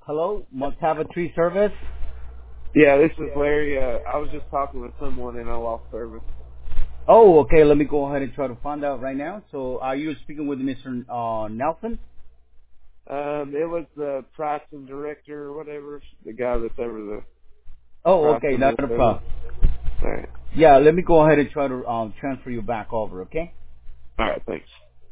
Hello, must have a tree service. Yeah, this is Larry. I was just talking with someone and I lost service. Oh, okay. Let me go ahead and try to find out right now. So, are you speaking with Mr. Nelson? It was the pricing director or whatever, the guy that's over the Oh, okay. pricing or Not a whatever. problem. All right. Yeah, let me go ahead and try to transfer you back over. Okay. All right, thanks.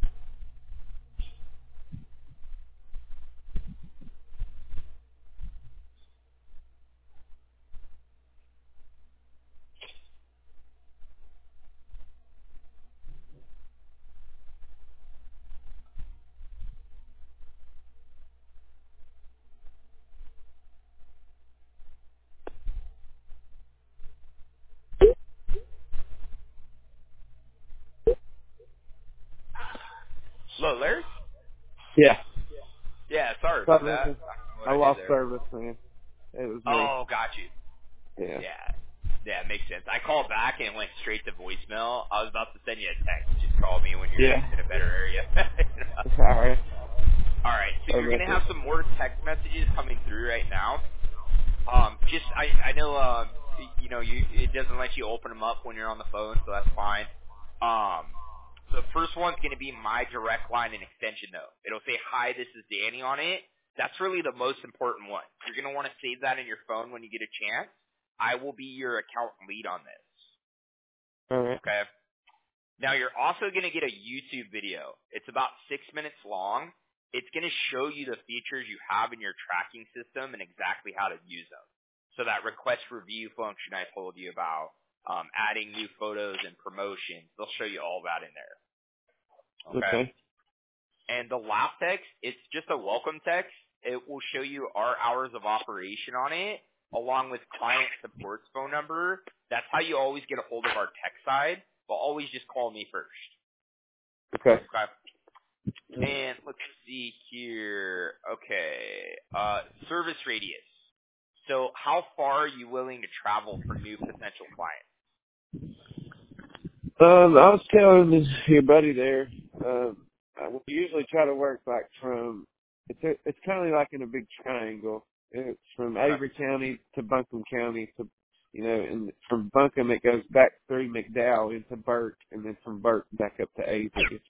Hello, Larry? Yeah. Yeah, sorry about Sorry, that. man. I don't know what I I did lost there. service, man. It was me. Oh, got you. Yeah. Yeah. Yeah, makes sense. I called back and it went straight to voicemail. I was about to send you a text. Just call me when you're Yeah. in a better area. All right. All right, so Sorry you're going about to that. have some more text messages coming through right now. I know it doesn't let you open them up when you're on the phone, so that's fine. The first one's going to be my direct line and extension though. It'll say hi, this is Danny on it. That's really the most important one. You're going to want to save that in your phone when you get a chance. I will be your account lead on this. All right. Okay. Now you're also going to get a YouTube video. It's about 6 minutes long. It's going to show you the features you have in your tracking system and exactly how to use them. So that request review function I told you about, adding new photos and promotions, they'll show you all that in there. Okay. Okay. And the last text, it's just a welcome text. It will show you our hours of operation on it, along with client support's phone number. That's how you always get a hold of our tech side, but always just call me first. Okay. Okay. And let's see here. Okay. Service radius. So how far are you willing to travel for new potential clients? I was telling your buddy there, we usually try to work like from, it's kind of like in a big triangle. It's from Okay. Avery County to Buncombe County to, and from Buncombe it goes back through McDowell into Burke and then from Burke back up to Avery.